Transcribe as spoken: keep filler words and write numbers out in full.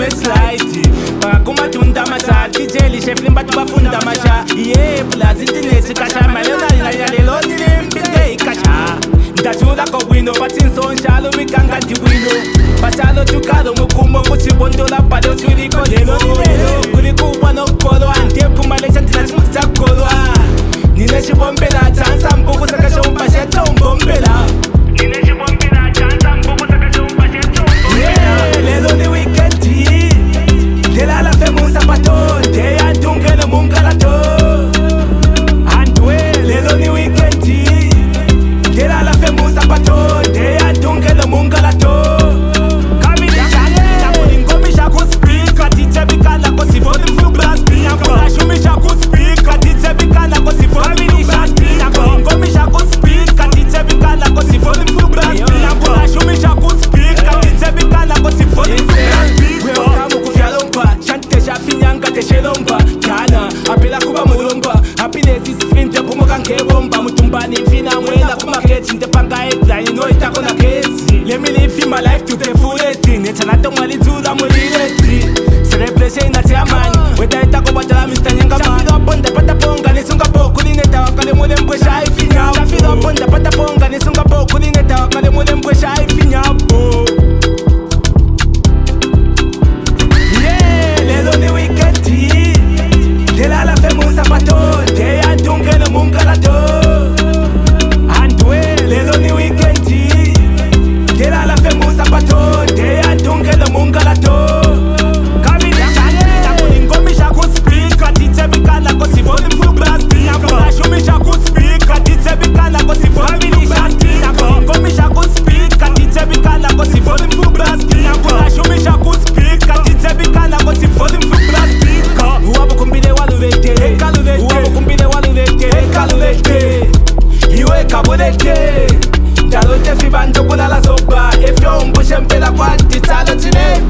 slide bakuma tunda masha D J li chef limba tubafunda masha yeah plus internet kasha malona ya lelo ni limbe kasha ndachula ko wino patin son shalo mikanga di wino pasalo tukado mukumo kuchibondola pado churi ko lelo lelo kuri kuwa no kolo ante kumale chantina chimutsa kolo nine chibombela chansa mbuku saka shompa sheto mbombela nine chibombela chansa mbuku saka shompa sheto mbombela lelo ni weekend dela la femusa pato de antungela mungala to antwe lelo ni weekend dela la femusa pato de antungela mungala to kamini chale na kulingomi shaku speak atiche bikana ko si volume full blast na ko shumi shaku speak atiche bikana ko si volume blast na ko lingomi shaku speak atiche bikana ko si volume full blast na ko shumi shaku speak atiche bikana ko si volume blast finyanga teshelomba kana apela kuba mulomba apile sisfinte pomoka nkebomba mutumbani mfina mwela kumaketi ndepanga headline no itako na kesi let me live my life to the fullest netanato mwalizula mulilesti celebration na tiamani weta itako batala mister nyanga chafilo bonda pata ponga nisunga boku lineta wakale mulembwe shai finya chafilo bonda pata ponga nisunga boku lineta wakale mulembwe shai finya bo dela la femusa pato de antungela mungala to antwe lelo ni weekend dela la femusa pato de antungela mungala to kamini chale na kulingomi shaku speak atiche bikana ko si volume full blast na ko shumi shaku speak atiche bikana ko si volume blast na ko lingomi shaku speak atiche bikana ko si volume full blast na ko shumi shaku speak atiche bikana ko si volume full blast uwabo kumbile walulete ekalulete uwabo kumbile walulete ekalulete iwe kabulete ndalote fibando kulala soba efyo mbushe mpela kwati talo chine